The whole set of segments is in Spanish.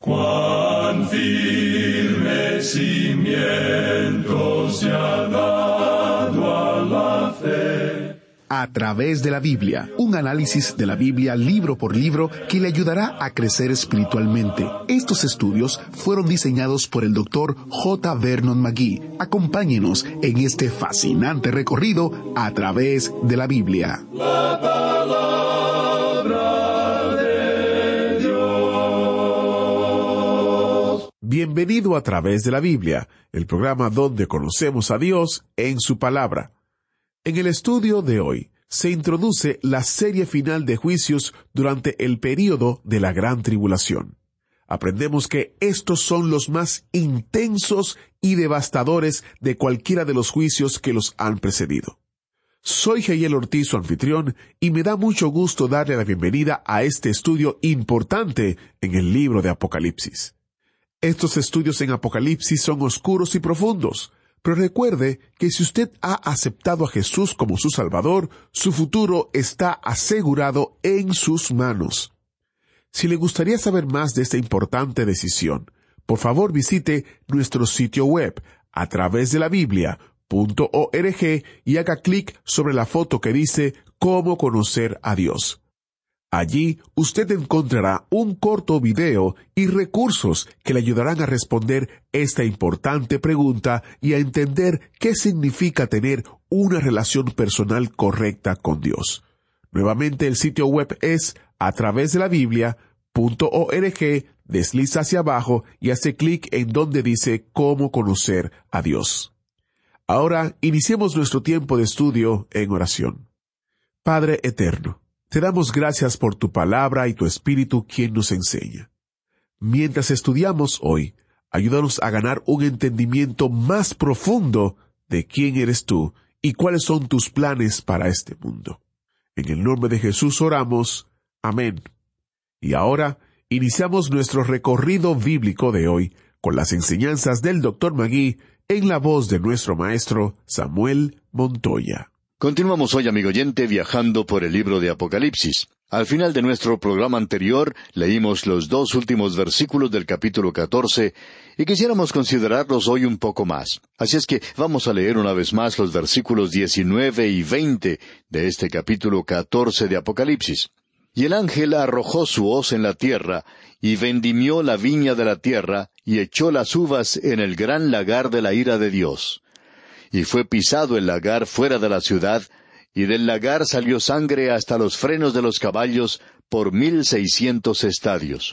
Cuán firme cimiento se ha dado a la fe. A través de la Biblia, un análisis de la Biblia libro por libro que le ayudará a crecer espiritualmente. Estos estudios fueron diseñados por el Dr. J. Vernon McGee. Acompáñenos en este fascinante recorrido a través de la Biblia. La palabra de Dios. Bienvenido a Través de la Biblia, el programa donde conocemos a Dios en su palabra. En el estudio de hoy se introduce la serie final de juicios durante el período de la Gran Tribulación. Aprendemos que estos son los más intensos y devastadores de cualquiera de los juicios que los han precedido. Soy Jael Ortiz, su anfitrión, y me da mucho gusto darle la bienvenida a este estudio importante en el libro de Apocalipsis. Estos estudios en Apocalipsis son oscuros y profundos. Pero recuerde que si usted ha aceptado a Jesús como su Salvador, su futuro está asegurado en sus manos. Si le gustaría saber más de esta importante decisión, por favor visite nuestro sitio web a través de la Biblia.org y haga clic sobre la foto que dice «Cómo conocer a Dios». Allí usted encontrará un corto video y recursos que le ayudarán a responder esta importante pregunta y a entender qué significa tener una relación personal correcta con Dios. Nuevamente el sitio web es a través de la Biblia.org, desliza hacia abajo y hace clic en donde dice «Cómo conocer a Dios». Ahora iniciemos nuestro tiempo de estudio en oración. Padre eterno, te damos gracias por tu palabra y tu Espíritu quien nos enseña. Mientras estudiamos hoy, ayúdanos a ganar un entendimiento más profundo de quién eres tú y cuáles son tus planes para este mundo. En el nombre de Jesús oramos. Amén. Y ahora, iniciamos nuestro recorrido bíblico de hoy con las enseñanzas del Dr. McGee en la voz de nuestro maestro Samuel Montoya. Continuamos hoy, amigo oyente, viajando por el libro de Apocalipsis. Al final de nuestro programa anterior, leímos los 2 últimos versículos del capítulo 14, y quisiéramos considerarlos hoy un poco más. Así es que vamos a leer una vez más los versículos 19 y 20 de este capítulo 14 de Apocalipsis. Y el ángel arrojó su hoz en la tierra, y vendimió la viña de la tierra, y echó las uvas en el gran lagar de la ira de Dios. Y fue pisado el lagar fuera de la ciudad, y del lagar salió sangre hasta los frenos de los caballos por 1,600 estadios.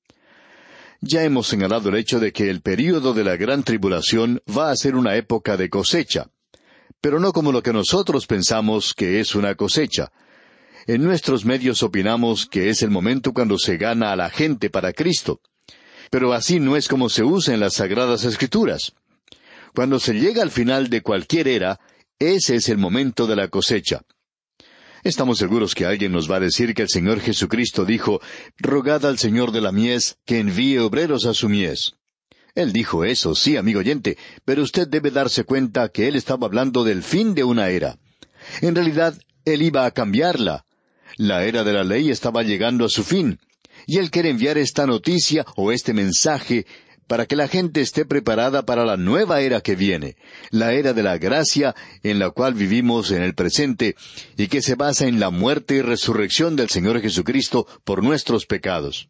Ya hemos señalado el hecho de que el período de la Gran Tribulación va a ser una época de cosecha, pero no como lo que nosotros pensamos que es una cosecha. En nuestros medios opinamos que es el momento cuando se gana a la gente para Cristo, pero así no es como se usa en las Sagradas Escrituras. Cuando se llega al final de cualquier era, ese es el momento de la cosecha. Estamos seguros que alguien nos va a decir que el Señor Jesucristo dijo, «Rogad al Señor de la mies que envíe obreros a su mies». Él dijo eso, sí, amigo oyente, pero usted debe darse cuenta que Él estaba hablando del fin de una era. En realidad, Él iba a cambiarla. La era de la ley estaba llegando a su fin, y Él quiere enviar esta noticia o este mensaje para que la gente esté preparada para la nueva era que viene, la era de la gracia en la cual vivimos en el presente y que se basa en la muerte y resurrección del Señor Jesucristo por nuestros pecados.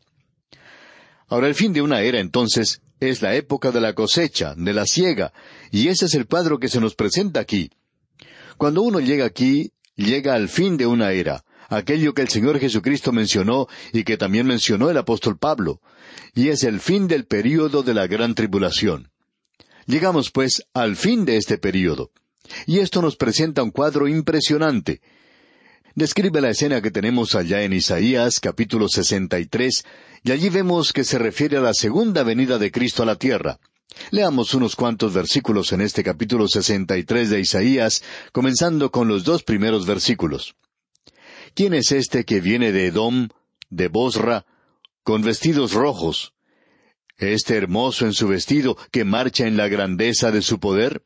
Ahora, el fin de una era, entonces, es la época de la cosecha, de la siega, y ese es el cuadro que se nos presenta aquí. Cuando uno llega aquí, llega al fin de una era, aquello que el Señor Jesucristo mencionó y que también mencionó el apóstol Pablo, y es el fin del período de la Gran Tribulación. Llegamos, pues, al fin de este período, y esto nos presenta un cuadro impresionante. Describe la escena que tenemos allá en Isaías, capítulo 63, y allí vemos que se refiere a la segunda venida de Cristo a la tierra. Leamos unos cuantos versículos en este capítulo 63 de Isaías, comenzando con los 2 primeros versículos. ¿Quién es este que viene de Edom, de Bosra, con vestidos rojos? ¿Este hermoso en su vestido, que marcha en la grandeza de su poder?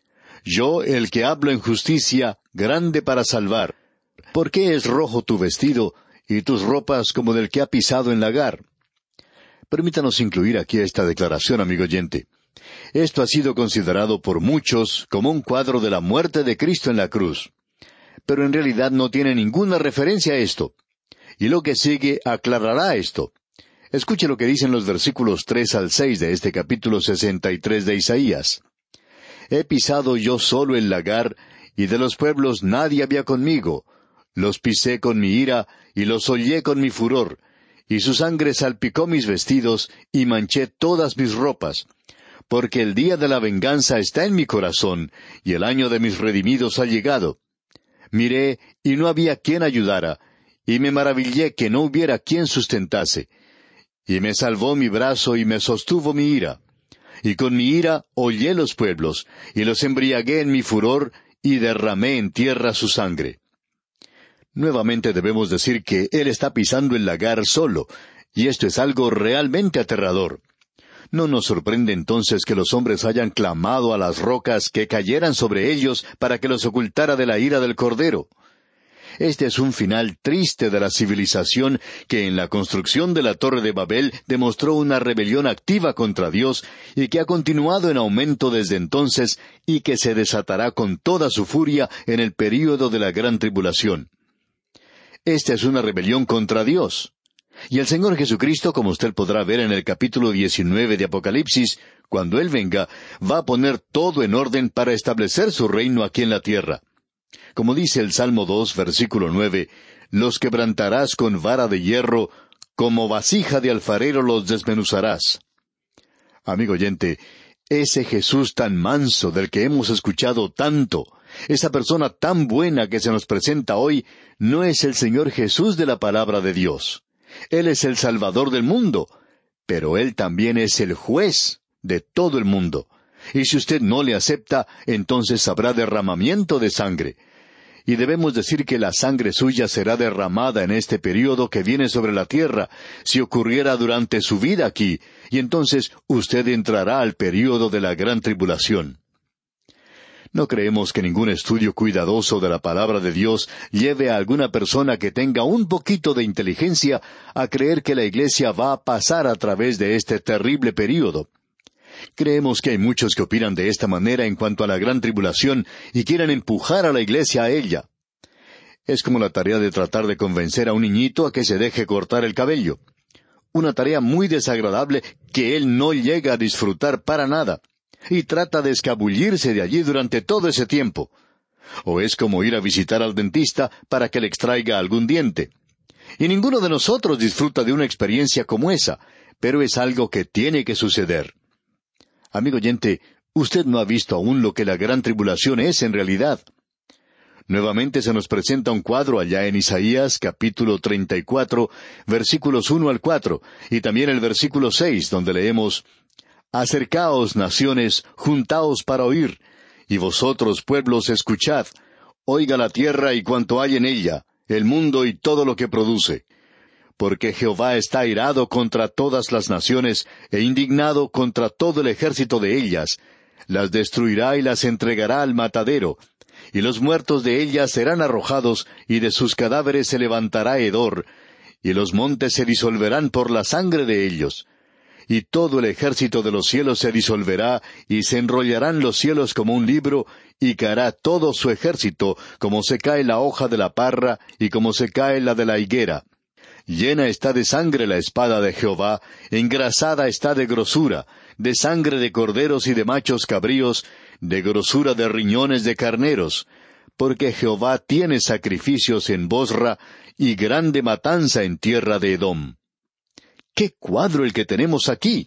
Yo, el que hablo en justicia, grande para salvar. ¿Por qué es rojo tu vestido, y tus ropas como del que ha pisado en lagar? Permítanos incluir aquí esta declaración, amigo oyente. Esto ha sido considerado por muchos como un cuadro de la muerte de Cristo en la cruz. Pero en realidad no tiene ninguna referencia a esto. Y lo que sigue aclarará esto. Escuche lo que dicen los versículos 3 al 6 de este capítulo 63 de Isaías. He pisado yo solo el lagar, y de los pueblos nadie había conmigo. Los pisé con mi ira, y los hollé con mi furor, y su sangre salpicó mis vestidos, y manché todas mis ropas. Porque el día de la venganza está en mi corazón, y el año de mis redimidos ha llegado. Miré, y no había quien ayudara, y me maravillé que no hubiera quien sustentase. Y me salvó mi brazo, y me sostuvo mi ira. Y con mi ira hollé los pueblos, y los embriagué en mi furor, y derramé en tierra su sangre. Nuevamente debemos decir que Él está pisando el lagar solo, y esto es algo realmente aterrador. No nos sorprende entonces que los hombres hayan clamado a las rocas que cayeran sobre ellos para que los ocultara de la ira del Cordero. Este es un final triste de la civilización que en la construcción de la Torre de Babel demostró una rebelión activa contra Dios y que ha continuado en aumento desde entonces y que se desatará con toda su furia en el período de la gran tribulación. Esta es una rebelión contra Dios. Y el Señor Jesucristo, como usted podrá ver en el capítulo 19 de Apocalipsis, cuando Él venga, va a poner todo en orden para establecer su reino aquí en la tierra. Como dice el Salmo 2, versículo 9, los quebrantarás con vara de hierro, como vasija de alfarero los desmenuzarás. Amigo oyente, ese Jesús tan manso del que hemos escuchado tanto, esa persona tan buena que se nos presenta hoy, no es el Señor Jesús de la palabra de Dios. Él es el Salvador del mundo, pero Él también es el juez de todo el mundo. Y si usted no le acepta, entonces habrá derramamiento de sangre. Y debemos decir que la sangre suya será derramada en este período que viene sobre la tierra, si ocurriera durante su vida aquí, y entonces usted entrará al período de la gran tribulación. No creemos que ningún estudio cuidadoso de la palabra de Dios lleve a alguna persona que tenga un poquito de inteligencia a creer que la Iglesia va a pasar a través de este terrible período. Creemos que hay muchos que opinan de esta manera en cuanto a la gran tribulación y quieren empujar a la Iglesia a ella. Es como la tarea de tratar de convencer a un niñito a que se deje cortar el cabello. Una tarea muy desagradable que él no llega a disfrutar para nada. Y trata de escabullirse de allí durante todo ese tiempo. O es como ir a visitar al dentista para que le extraiga algún diente. Y ninguno de nosotros disfruta de una experiencia como esa, pero es algo que tiene que suceder. Amigo oyente, usted no ha visto aún lo que la gran tribulación es en realidad. Nuevamente se nos presenta un cuadro allá en Isaías, capítulo 34, versículos 1 al 4, y también el versículo 6, donde leemos: Acercaos, naciones, juntaos para oír, y vosotros, pueblos, escuchad. Oiga la tierra y cuanto hay en ella, el mundo y todo lo que produce. Porque Jehová está airado contra todas las naciones, e indignado contra todo el ejército de ellas. Las destruirá y las entregará al matadero, y los muertos de ellas serán arrojados, y de sus cadáveres se levantará hedor, y los montes se disolverán por la sangre de ellos. Y todo el ejército de los cielos se disolverá, y se enrollarán los cielos como un libro, y caerá todo su ejército, como se cae la hoja de la parra, y como se cae la de la higuera. Llena está de sangre la espada de Jehová, engrasada está de grosura, de sangre de corderos y de machos cabríos, de grosura de riñones de carneros. Porque Jehová tiene sacrificios en Bosra, y grande matanza en tierra de Edom. ¡Qué cuadro el que tenemos aquí!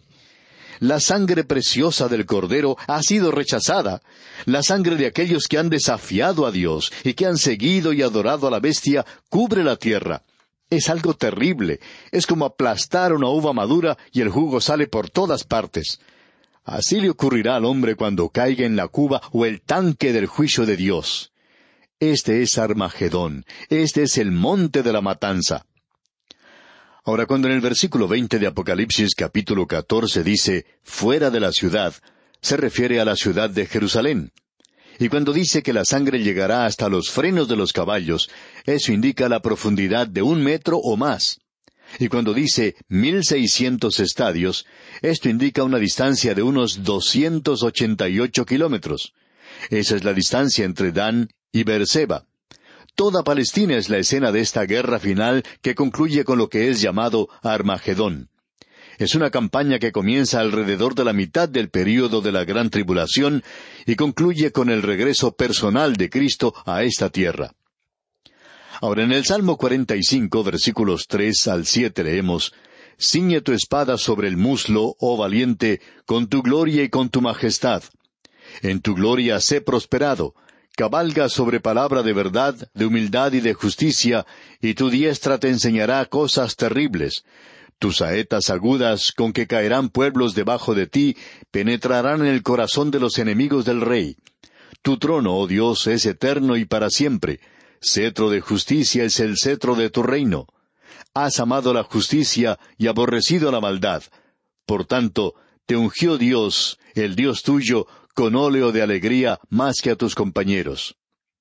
La sangre preciosa del Cordero ha sido rechazada. La sangre de aquellos que han desafiado a Dios y que han seguido y adorado a la bestia cubre la tierra. Es algo terrible. Es como aplastar una uva madura y el jugo sale por todas partes. Así le ocurrirá al hombre cuando caiga en la cuba o el tanque del juicio de Dios. Este es Armagedón. Este es el monte de la matanza. Ahora, cuando en el versículo 20 de Apocalipsis capítulo 14 dice, fuera de la ciudad, se refiere a la ciudad de Jerusalén. Y cuando dice que la sangre llegará hasta los frenos de los caballos, eso indica la profundidad de 1 metro o más. Y cuando dice 1,600 estadios, esto indica una distancia de unos 288 kilómetros. Esa es la distancia entre Dan y Beerseba. Toda Palestina es la escena de esta guerra final que concluye con lo que es llamado Armagedón. Es una campaña que comienza alrededor de la mitad del período de la Gran Tribulación y concluye con el regreso personal de Cristo a esta tierra. Ahora, en el Salmo 45, versículos 3 al 7 leemos: «Ciñe tu espada sobre el muslo, oh valiente, con tu gloria y con tu majestad. En tu gloria sé prosperado. Cabalga sobre palabra de verdad, de humildad y de justicia, y tu diestra te enseñará cosas terribles. Tus saetas agudas, con que caerán pueblos debajo de ti, penetrarán en el corazón de los enemigos del rey. Tu trono, oh Dios, es eterno y para siempre. Cetro de justicia es el cetro de tu reino. Has amado la justicia y aborrecido la maldad. Por tanto, te ungió Dios, el Dios tuyo, con óleo de alegría más que a tus compañeros».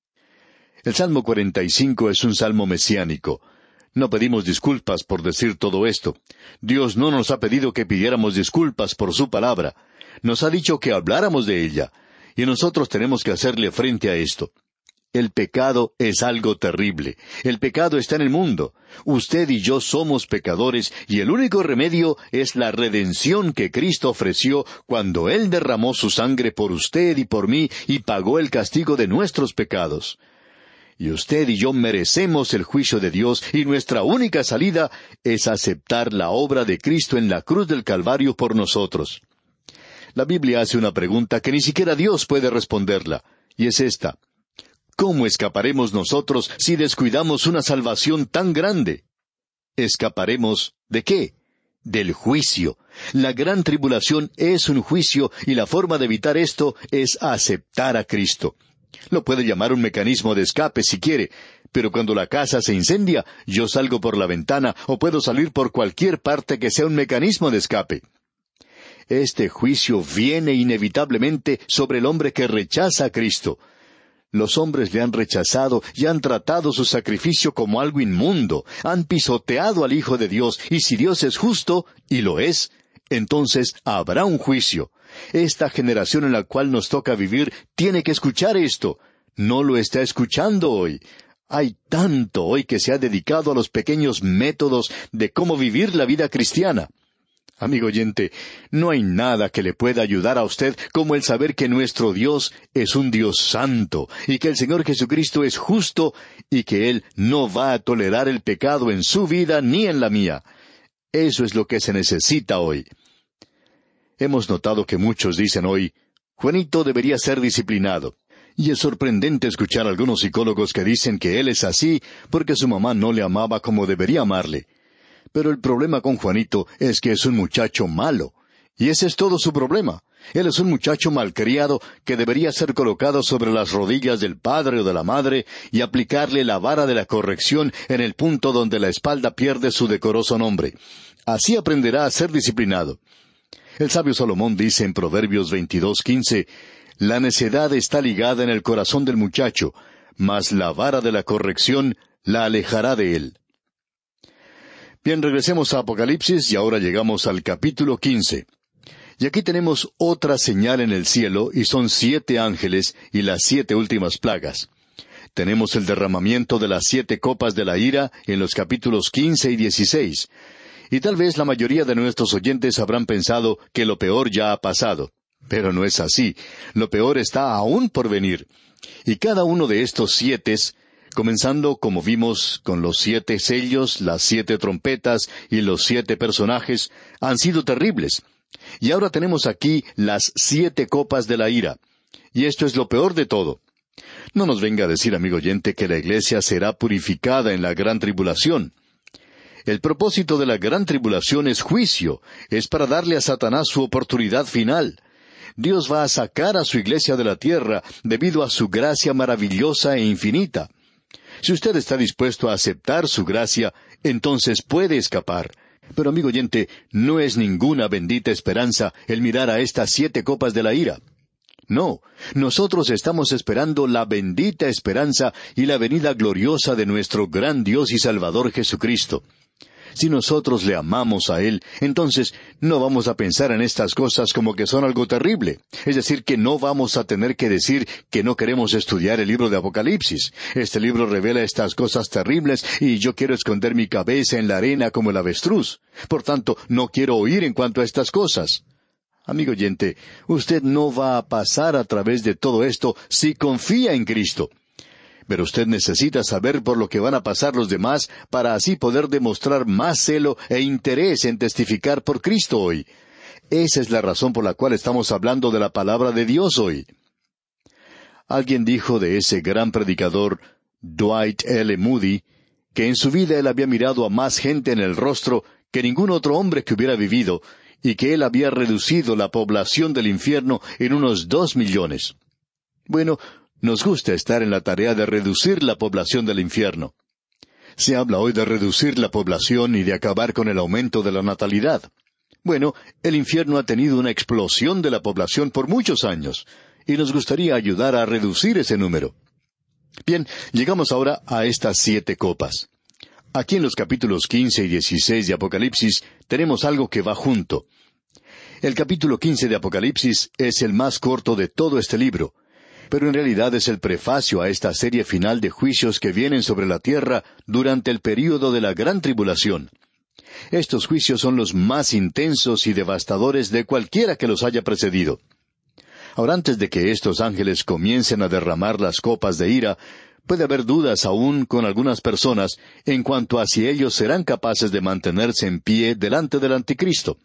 El Salmo 45 es un salmo mesiánico. No pedimos disculpas por decir todo esto. Dios no nos ha pedido que pidiéramos disculpas por su palabra. Nos ha dicho que habláramos de ella, y nosotros tenemos que hacerle frente a esto. El pecado es algo terrible. El pecado está en el mundo. Usted y yo somos pecadores, y el único remedio es la redención que Cristo ofreció cuando Él derramó su sangre por usted y por mí y pagó el castigo de nuestros pecados. Y usted y yo merecemos el juicio de Dios, y nuestra única salida es aceptar la obra de Cristo en la cruz del Calvario por nosotros. La Biblia hace una pregunta que ni siquiera Dios puede responderla, y es esta: ¿cómo escaparemos nosotros si descuidamos una salvación tan grande? ¿Escaparemos de qué? Del juicio. La gran tribulación es un juicio, y la forma de evitar esto es aceptar a Cristo. Lo puede llamar un mecanismo de escape si quiere, pero cuando la casa se incendia, yo salgo por la ventana o puedo salir por cualquier parte que sea un mecanismo de escape. Este juicio viene inevitablemente sobre el hombre que rechaza a Cristo. Los hombres le han rechazado y han tratado su sacrificio como algo inmundo, han pisoteado al Hijo de Dios, y si Dios es justo, y lo es, entonces habrá un juicio. Esta generación en la cual nos toca vivir tiene que escuchar esto. No lo está escuchando hoy. Hay tanto hoy que se ha dedicado a los pequeños métodos de cómo vivir la vida cristiana. Amigo oyente, no hay nada que le pueda ayudar a usted como el saber que nuestro Dios es un Dios santo, y que el Señor Jesucristo es justo, y que Él no va a tolerar el pecado en su vida ni en la mía. Eso es lo que se necesita hoy. Hemos notado que muchos dicen hoy: Juanito debería ser disciplinado. Y es sorprendente escuchar a algunos psicólogos que dicen que él es así porque su mamá no le amaba como debería amarle. Pero el problema con Juanito es que es un muchacho malo. Y ese es todo su problema. Él es un muchacho malcriado que debería ser colocado sobre las rodillas del padre o de la madre y aplicarle la vara de la corrección en el punto donde la espalda pierde su decoroso nombre. Así aprenderá a ser disciplinado. El sabio Salomón dice en Proverbios 22:15, «La necedad está ligada en el corazón del muchacho, mas la vara de la corrección la alejará de él». Bien, regresemos a Apocalipsis y ahora llegamos al capítulo 15. Y aquí tenemos otra señal en el cielo, y son 7 ángeles y las 7 últimas plagas. Tenemos el derramamiento de las 7 copas de la ira en los capítulos 15 y 16. Y tal vez la mayoría de nuestros oyentes habrán pensado que lo peor ya ha pasado. Pero no es así. Lo peor está aún por venir. Y cada uno de estos 7, comenzando, como vimos, con los 7 sellos, las 7 trompetas y los 7 personajes, han sido terribles. Y ahora tenemos aquí las 7 copas de la ira. Y esto es lo peor de todo. No nos venga a decir, amigo oyente, que la iglesia será purificada en la gran tribulación. El propósito de la gran tribulación es juicio, es para darle a Satanás su oportunidad final. Dios va a sacar a su iglesia de la tierra debido a su gracia maravillosa e infinita. Si usted está dispuesto a aceptar su gracia, entonces puede escapar. Pero, amigo oyente, no es ninguna bendita esperanza el mirar a estas 7 copas de la ira. No, nosotros estamos esperando la bendita esperanza y la venida gloriosa de nuestro gran Dios y Salvador Jesucristo. Si nosotros le amamos a Él, entonces no vamos a pensar en estas cosas como que son algo terrible. Es decir, que no vamos a tener que decir que no queremos estudiar el libro de Apocalipsis. Este libro revela estas cosas terribles y yo quiero esconder mi cabeza en la arena como el avestruz. Por tanto, no quiero oír en cuanto a estas cosas. Amigo oyente, usted no va a pasar a través de todo esto si confía en Cristo. Pero usted necesita saber por lo que van a pasar los demás para así poder demostrar más celo e interés en testificar por Cristo hoy. Esa es la razón por la cual estamos hablando de la palabra de Dios hoy. Alguien dijo de ese gran predicador, Dwight L. Moody, que en su vida él había mirado a más gente en el rostro que ningún otro hombre que hubiera vivido, y que él había reducido la población del infierno en unos 2 millones. Bueno, nos gusta estar en la tarea de reducir la población del infierno. Se habla hoy de reducir la población y de acabar con el aumento de la natalidad. Bueno, el infierno ha tenido una explosión de la población por muchos años, y nos gustaría ayudar a reducir ese número. Bien, llegamos ahora a estas 7 copas. Aquí en los capítulos 15 y 16 de Apocalipsis tenemos algo que va junto. El capítulo 15 de Apocalipsis es el más corto de todo este libro, pero en realidad es el prefacio a esta serie final de juicios que vienen sobre la tierra durante el período de la gran tribulación. Estos juicios son los más intensos y devastadores de cualquiera que los haya precedido. Ahora, antes de que estos ángeles comiencen a derramar las copas de ira, puede haber dudas aún con algunas personas en cuanto a si ellos serán capaces de mantenerse en pie delante del Anticristo.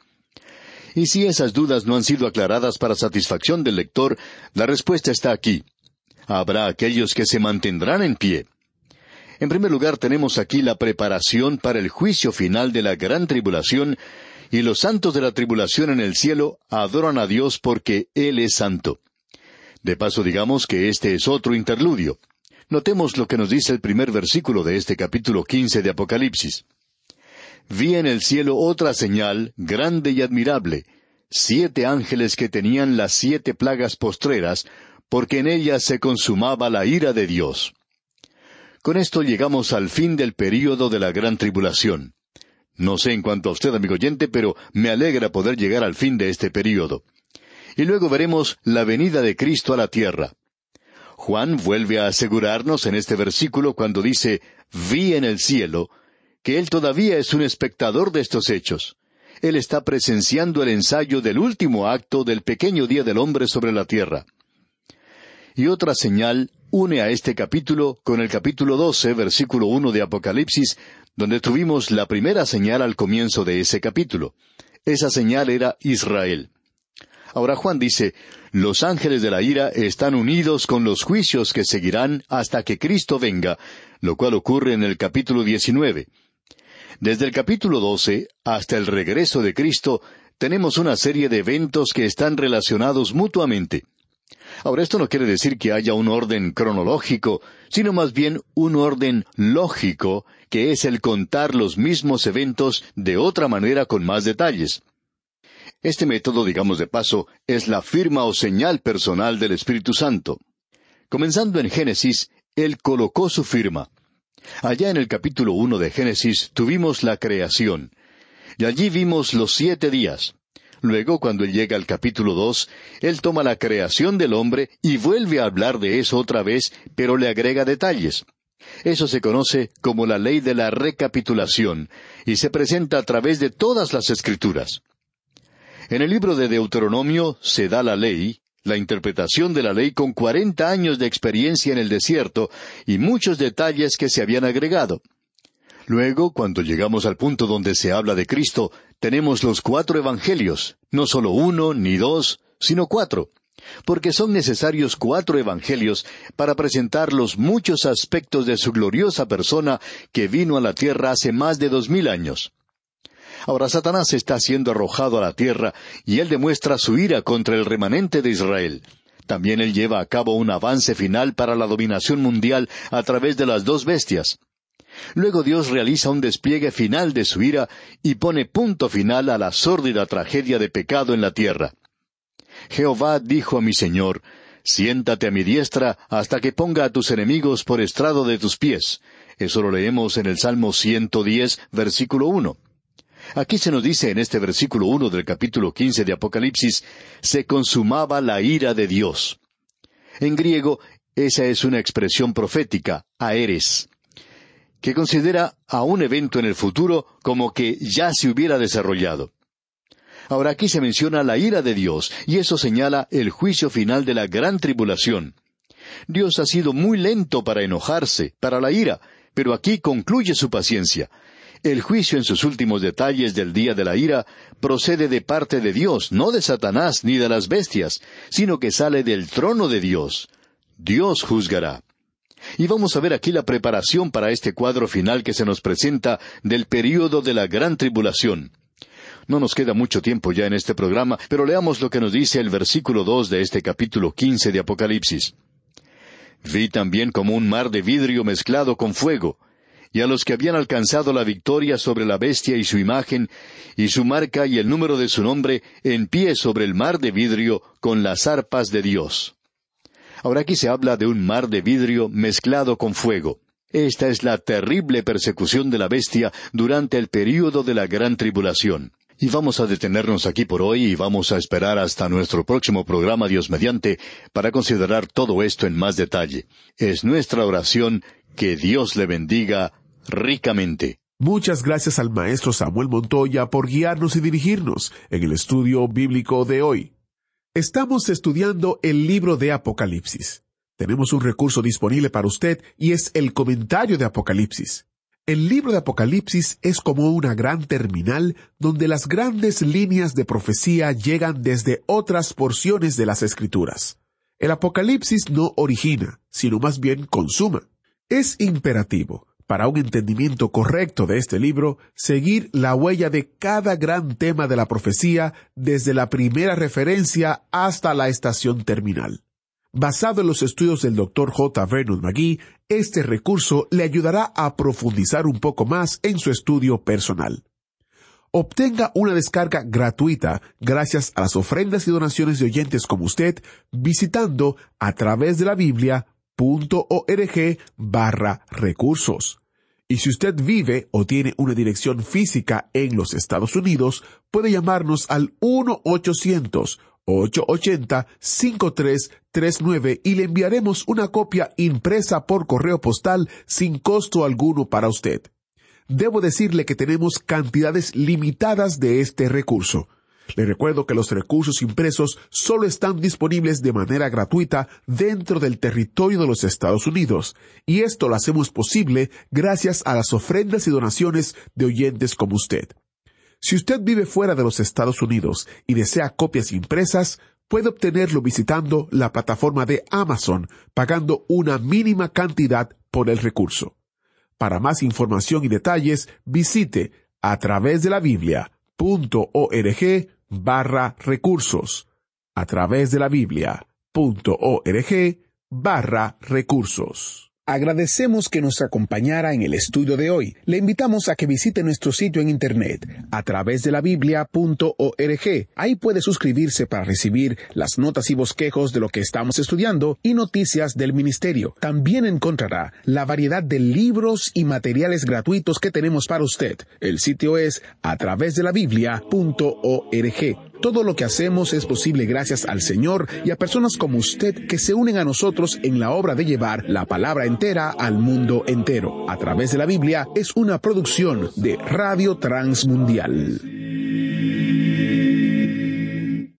Y si esas dudas no han sido aclaradas para satisfacción del lector, la respuesta está aquí. Habrá aquellos que se mantendrán en pie. En primer lugar, tenemos aquí la preparación para el juicio final de la gran tribulación, y los santos de la tribulación en el cielo adoran a Dios porque Él es santo. De paso, digamos que este es otro interludio. Notemos lo que nos dice el primer versículo de este capítulo 15 de Apocalipsis. Vi en el cielo otra señal, grande y admirable, 7 ángeles que tenían las 7 plagas postreras, porque en ellas se consumaba la ira de Dios. Con esto llegamos al fin del período de la gran tribulación. No sé en cuanto a usted, amigo oyente, pero me alegra poder llegar al fin de este período. Y luego veremos la venida de Cristo a la tierra. Juan vuelve a asegurarnos en este versículo cuando dice, vi en el cielo, que él todavía es un espectador de estos hechos. Él está presenciando el ensayo del último acto del pequeño día del hombre sobre la tierra. Y otra señal une a este capítulo con el capítulo 12, versículo 1 de Apocalipsis, donde tuvimos la primera señal al comienzo de ese capítulo. Esa señal era Israel. Ahora Juan dice, los ángeles de la ira están unidos con los juicios que seguirán hasta que Cristo venga, lo cual ocurre en el capítulo 19. Desde el capítulo 12 hasta el regreso de Cristo, tenemos una serie de eventos que están relacionados mutuamente. Ahora, esto no quiere decir que haya un orden cronológico, sino más bien un orden lógico, que es el contar los mismos eventos de otra manera con más detalles. Este método, digamos de paso, es la firma o señal personal del Espíritu Santo. Comenzando en Génesis, Él colocó su firma. Allá en el capítulo 1 de Génesis tuvimos la creación, y allí vimos los 7 días. Luego, cuando Él llega al capítulo 2, Él toma la creación del hombre y vuelve a hablar de eso otra vez, pero le agrega detalles. Eso se conoce como la ley de la recapitulación, y se presenta a través de todas las Escrituras. En el libro de Deuteronomio se da la ley, la interpretación de la ley con 40 años de experiencia en el desierto y muchos detalles que se habían agregado. Luego, cuando llegamos al punto donde se habla de Cristo, tenemos los 4 evangelios, no solo 1 ni 2, sino 4, porque son necesarios 4 evangelios para presentar los muchos aspectos de su gloriosa persona que vino a la tierra hace más de 2000 años. Ahora Satanás está siendo arrojado a la tierra y él demuestra su ira contra el remanente de Israel. También él lleva a cabo un avance final para la dominación mundial a través de las 2 bestias. Luego Dios realiza un despliegue final de su ira y pone punto final a la sórdida tragedia de pecado en la tierra. Jehová dijo a mi Señor, siéntate a mi diestra hasta que ponga a tus enemigos por estrado de tus pies. Eso lo leemos en el Salmo 110, versículo 1. Aquí se nos dice en este versículo 1 del capítulo 15 de Apocalipsis, se consumaba la ira de Dios. En griego, esa es una expresión profética, aeres, que considera a un evento en el futuro como que ya se hubiera desarrollado. Ahora aquí se menciona la ira de Dios, y eso señala el juicio final de la gran tribulación. Dios ha sido muy lento para enojarse, para la ira, pero aquí concluye su paciencia. El juicio en sus últimos detalles del día de la ira procede de parte de Dios, no de Satanás ni de las bestias, sino que sale del trono de Dios. Dios juzgará. Y vamos a ver aquí la preparación para este cuadro final que se nos presenta del período de la gran tribulación. No nos queda mucho tiempo ya en este programa, pero leamos lo que nos dice el versículo 2 de este capítulo 15 de Apocalipsis. Vi también como un mar de vidrio mezclado con fuego, y a los que habían alcanzado la victoria sobre la bestia y su imagen, y su marca y el número de su nombre, en pie sobre el mar de vidrio, con las arpas de Dios. Ahora aquí se habla de un mar de vidrio mezclado con fuego. Esta es la terrible persecución de la bestia durante el período de la gran tribulación. Y vamos a detenernos aquí por hoy y vamos a esperar hasta nuestro próximo programa, Dios mediante, para considerar todo esto en más detalle. Es nuestra oración que Dios le bendiga ricamente. Muchas gracias al maestro Samuel Montoya por guiarnos y dirigirnos en el estudio bíblico de hoy. Estamos estudiando el libro de Apocalipsis. Tenemos un recurso disponible para usted y es el comentario de Apocalipsis. El libro de Apocalipsis es como una gran terminal donde las grandes líneas de profecía llegan desde otras porciones de las Escrituras. El Apocalipsis no origina, sino más bien consuma. Es imperativo, para un entendimiento correcto de este libro, seguir la huella de cada gran tema de la profecía desde la primera referencia hasta la estación terminal. Basado en los estudios del Dr. J. Vernon McGee, este recurso le ayudará a profundizar un poco más en su estudio personal. Obtenga una descarga gratuita gracias a las ofrendas y donaciones de oyentes como usted visitando a través de la Biblia.org/recursos. Y si usted vive o tiene una dirección física en los Estados Unidos, puede llamarnos al 1-800-880-5339 y le enviaremos una copia impresa por correo postal sin costo alguno para usted. Debo decirle que tenemos cantidades limitadas de este recurso. Le recuerdo que los recursos impresos solo están disponibles de manera gratuita dentro del territorio de los Estados Unidos, y esto lo hacemos posible gracias a las ofrendas y donaciones de oyentes como usted. Si usted vive fuera de los Estados Unidos y desea copias impresas, puede obtenerlo visitando la plataforma de Amazon, pagando una mínima cantidad por el recurso. Para más información y detalles, visite a través de la Biblia.org/recursos. A través de la Biblia.org/recursos. Agradecemos que nos acompañara en el estudio de hoy. Le invitamos a que visite nuestro sitio en internet, a través de la Biblia.org. Ahí puede suscribirse para recibir las notas y bosquejos de lo que estamos estudiando y noticias del ministerio. También encontrará la variedad de libros y materiales gratuitos que tenemos para usted. El sitio es a través de la Biblia.org. Todo lo que hacemos es posible gracias al Señor y a personas como usted que se unen a nosotros en la obra de llevar la palabra entera al mundo entero. A través de la Biblia es una producción de Radio Transmundial.